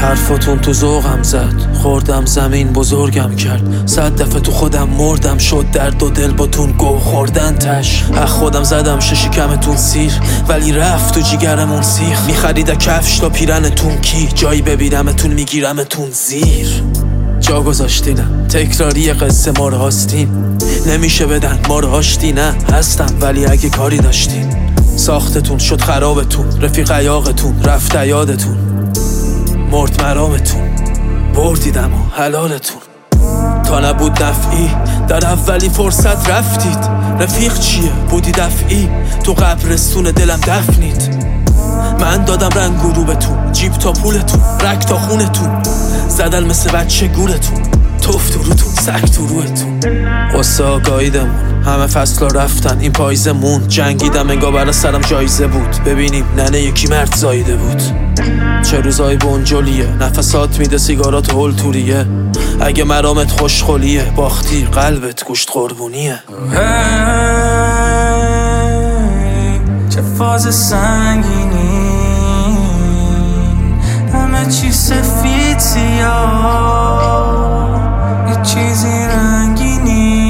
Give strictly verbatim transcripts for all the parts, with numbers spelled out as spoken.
حرفاتون تو ذوقم زد، خوردم زمین بزرگم کرد. صد دفعه تو خودم مردم، شد درد و دل باتون گو خوردن تش. اخ خودم زدم ششی کمتون سیر، ولی رفت تو جیگرمون سیخ. میخریده کفش تا پیرنتون کی، جایی ببینمتون میگیرمتون زیر. جا گذاشتینم تکراری قصه ما رو هاستین، نمیشه بدن ما رو هاشتی. نه هستم ولی اگه کاری داشتین، ساختتون شد خرابتون، رفیق عیاقتون رفت یادتون، مرد مرامتون بردیدم و حلالتون. تا نبود نفعی در اولی فرصت رفتید، رفیق چیه بودی دفعی، تو قبرستون دلم دفنید. من دادم رنگ گروبتون، جیب تا پولتون، رک تا خونتون، زدل مثل بچه گولتون، توف تو روتون، سک تو روتون. قصه آگاهیدمون همه فصلا رفتن، این پاییزه مون. جنگیدم انگار برا سرم جایزه بود، ببینیم ننه یکی مرد زایده بود. چه روزای بنجلیه، نفسات میده سیگارات هول توریه. اگه مرامت خوشخولیه، باختی قلبت گوشت قربونیه. چه فاز سنگینی، همه چی سفید سیاه، یه چیزی رنگینی.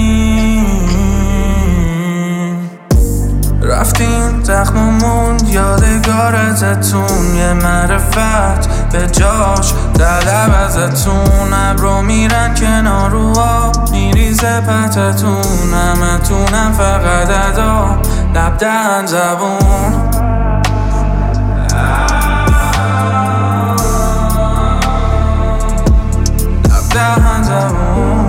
رفتین زخممون یادگار ازتون، یه معرفت به جاش طلب ازتون. ابرو میرن کنار رو آب، میریزه پتتون، همتونم فقط ادا لب دهن زبون. لب دهن زبون.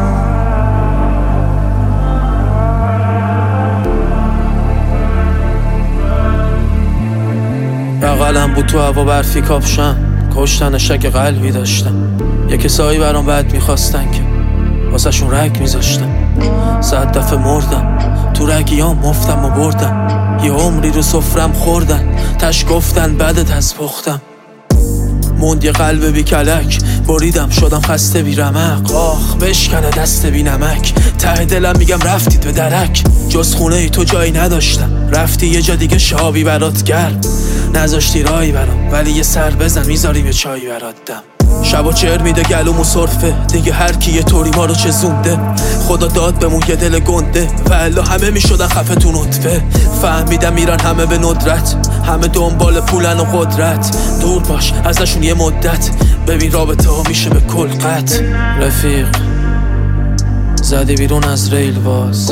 بغلم بود تو هوا برفی کاپشن، کشتن شک قلبی داشتم. یه کسایی برام بد میخواستن که واسه شون رگ میذاشتم. صد دفعه مردم تو رگیام، مفتم و بردم. یه عمری رو سفرم خوردن، تش گفتن بدت از پختم. موند یه قلب بی کلک، بریدم شدم خسته بی رمق. آخ بشکنه دست بی نمک، ته دلم میگم رفتید به درک. جز خونه ای تو جایی نداشتم، رفتی یه جا دیگه شابی برات گرم. نذاشتی رایی برام، ولی یه سر بزن میذاری به چایی برات دم. شب و چهر میده گلومو صرفه، دیگه هر کی یه طوری ما رو چزونده. خدا داد بمون یه دل گنده، والا همه میشدن خفه تو نطفه. فهمیدم میرن همه به ندرت، همه دنبال پولن و قدرت. دور باش ازشون یه مدت، ببین رابطه ها میشه به کل قطع. رفیق زدی بیرون از ریل باز،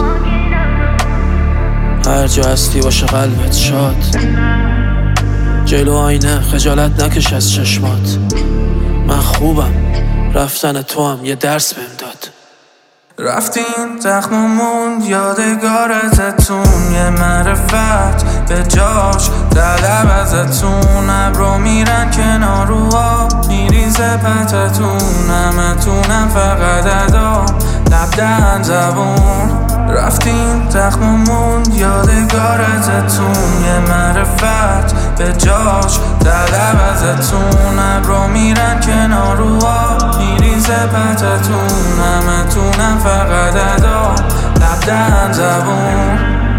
هر جا هستی باشه قلبت شاد. جلو آینه خجالت نکش از چشمات، من خوبم رفتن تو هم یه درس بهم داد. رفتین زخممون یادگار ازتون، یه معرفت به جاش طلب ازتون. ابرو میرن کنار رو آب، میریزه پتتون، همتونم فقط ادا لب دهن زبون. رفتین زخممون یادگار ازتون، یه معرفت به جاش طلب ازتون. ابرو میرن کنار رو آب، میریزه پتتون، همتونم فقط ادا لب دهن زبون.